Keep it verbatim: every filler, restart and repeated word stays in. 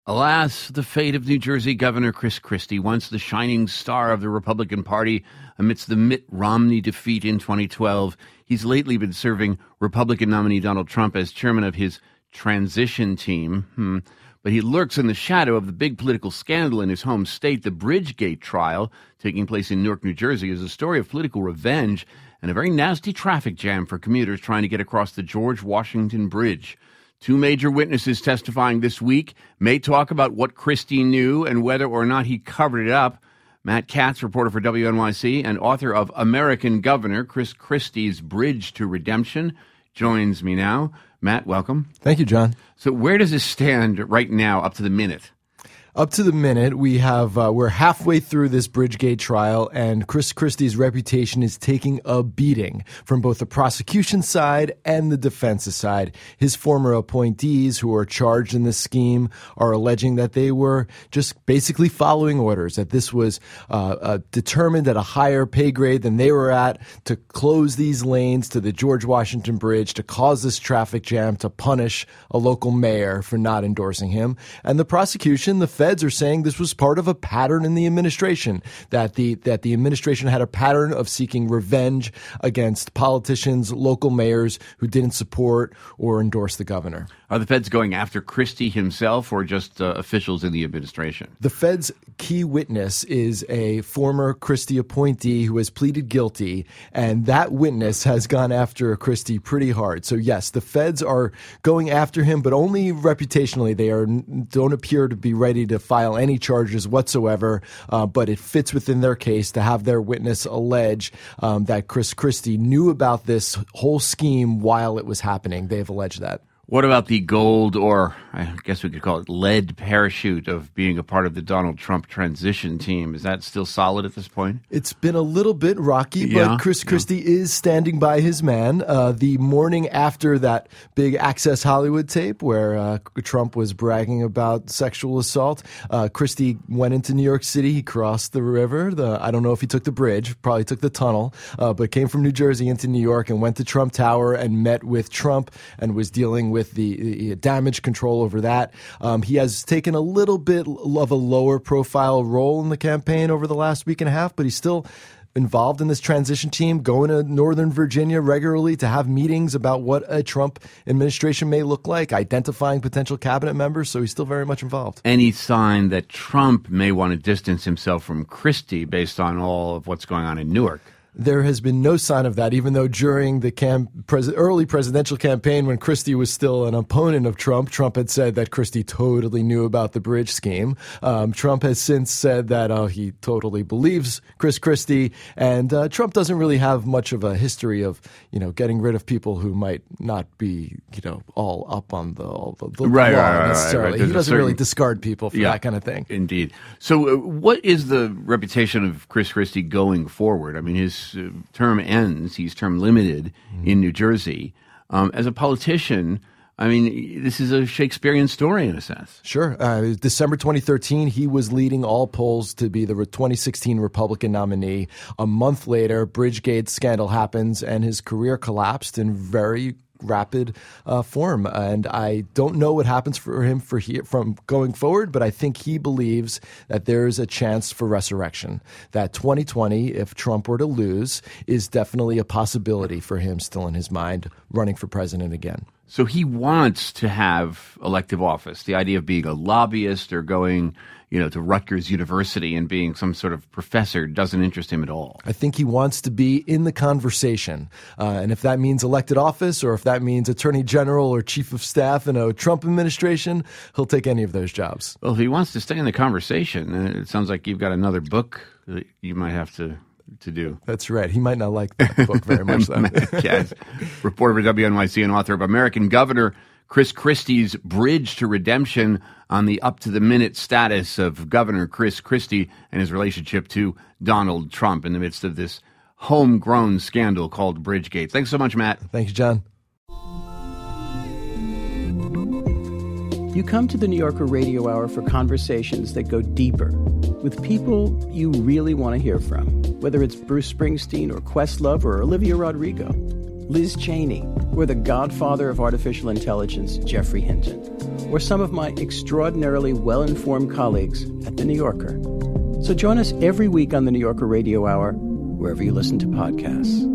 Alas, the fate of New Jersey Governor Chris Christie, once the shining star of the Republican Party amidst the Mitt Romney defeat in twenty twelve. He's lately been serving Republican nominee Donald Trump as chairman of his transition team. Hmm. But he lurks in the shadow of the big political scandal in his home state. The Bridgegate trial, taking place in Newark, New Jersey, is a story of political revenge and a very nasty traffic jam for commuters trying to get across the George Washington Bridge. Two major witnesses testifying this week may talk about what Christie knew and whether or not he covered it up. Matt Katz, reporter for W N Y C and author of American Governor, Chris Christie's Bridge to Redemption, joins me now. Matt, welcome. Thank you, John. So where does this stand right now, up to the minute? Up to the minute, we have uh, we're halfway through this Bridgegate trial, and Chris Christie's reputation is taking a beating from both the prosecution side and the defense side. His former appointees, who are charged in this scheme, are alleging that they were just basically following orders, that this was uh, uh, determined at a higher pay grade than they were at to close these lanes to the George Washington Bridge, to cause this traffic jam, to punish a local mayor for not endorsing him. And the prosecution, the feds, are saying this was part of a pattern in the administration, that the that the administration had a pattern of seeking revenge against politicians, local mayors who didn't support or endorse the governor. Are the feds going after Christie himself or just uh, officials in the administration? The feds' key witness is a former Christie appointee who has pleaded guilty, and that witness has gone after Christie pretty hard. So yes, the feds are going after him, but only reputationally. They are don't appear to be ready to file any charges whatsoever, uh, but it fits within their case to have their witness allege um, that Chris Christie knew about this whole scheme while it was happening. They have alleged that. What about the gold, or I guess we could call it lead parachute, of being a part of the Donald Trump transition team? Is that still solid at this point? It's been a little bit rocky, but yeah, Chris yeah. Christie is standing by his man. Uh, the morning after that big Access Hollywood tape where uh, Trump was bragging about sexual assault, uh, Christie went into New York City. He crossed the river. The, I don't know if he took the bridge, probably took the tunnel, uh, but came from New Jersey into New York and went to Trump Tower and met with Trump and was dealing with With the, the damage control over that. Um, he has taken a little bit of a lower profile role in the campaign over the last week and a half, but he's still involved in this transition team, going to Northern Virginia regularly to have meetings about what a Trump administration may look like, identifying potential cabinet members. So he's still very much involved. Any sign that Trump may want to distance himself from Christie based on all of what's going on in Newark? There has been no sign of that, even though during the cam- pres- early presidential campaign, when Christie was still an opponent of Trump, Trump had said that Christie totally knew about the bridge scheme. Um, Trump has since said that uh, he totally believes Chris Christie, and uh, Trump doesn't really have much of a history of, you know, getting rid of people who might not be, you know, all up on the, all the, the right, law right, right, necessarily. right, right. He doesn't certain, really discard people for yeah, that kind of thing. Indeed. So uh, what is the reputation of Chris Christie going forward? I mean, his Uh, term ends. He's term limited mm-hmm. in New Jersey. Um, as a politician, I mean, this is a Shakespearean story in a sense. Sure. Uh, December twenty thirteen, he was leading all polls to be the twenty sixteen Republican nominee. A month later, Bridgegate scandal happens, and his career collapsed in very rapid uh, form. And I don't know what happens for him for he, from going forward, but I think he believes that there is a chance for resurrection, that twenty twenty, if Trump were to lose, is definitely a possibility for him still in his mind, running for president again. So he wants to have elective office. The idea of being a lobbyist or going, you know, to Rutgers University and being some sort of professor doesn't interest him at all. I think he wants to be in the conversation. Uh, and if that means elected office, or if that means attorney general or chief of staff in a Trump administration, he'll take any of those jobs. Well, if he wants to stay in the conversation, it sounds like you've got another book that you might have to to do. That's right. He might not like that book very much, though. Yes. Reporter for W N Y C and author of American Governor, Chris Christie's Bridge to Redemption, on the up-to-the-minute status of Governor Chris Christie and his relationship to Donald Trump in the midst of this homegrown scandal called Bridgegate. Thanks so much, Matt. Thank you, John. You come to the New Yorker Radio Hour for conversations that go deeper with people you really want to hear from, whether it's Bruce Springsteen or Questlove or Olivia Rodrigo. Liz Cheney, or the godfather of artificial intelligence, Geoffrey Hinton, or some of my extraordinarily well-informed colleagues at The New Yorker. So join us every week on The New Yorker Radio Hour, wherever you listen to podcasts.